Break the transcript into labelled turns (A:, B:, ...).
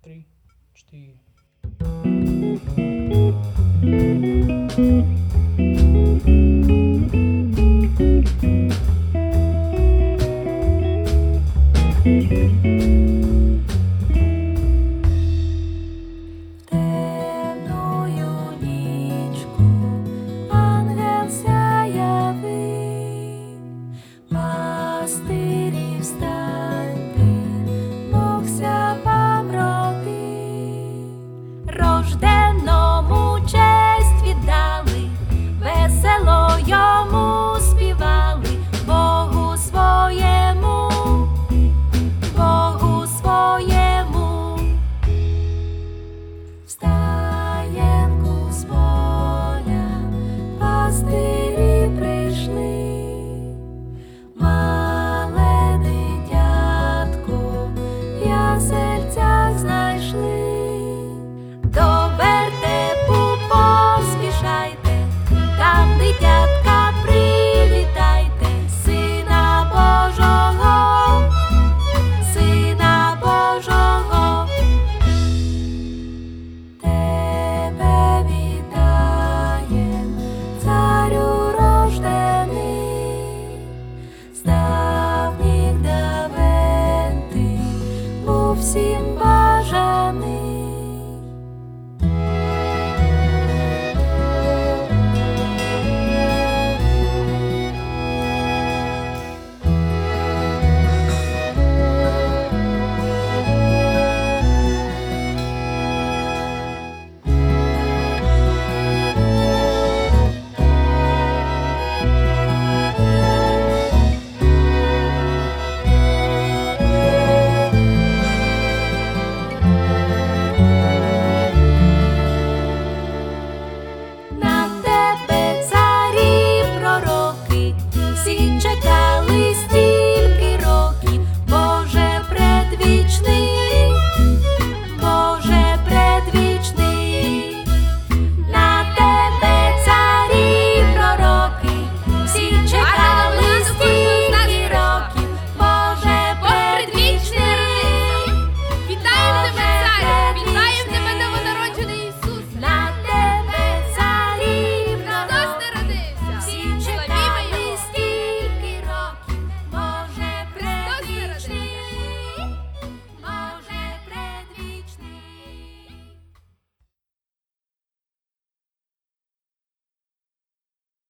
A: 3, 4.
B: Темною нічку ангел сяявий, пастирі встаньте, Бог ся вам родив. Рожденному честь віддали, весело йому співали, Богу своєму, Богу своєму. Встаєнку з поля пастирі прийшли, мале дитятко в ясельцях знайшли. До вертепу поспішайте, там дитятка привітайте, Сина Божого, Сина Божого. Тебе вітаєм, царю рождений, з давніх давен ти був всім бажаний.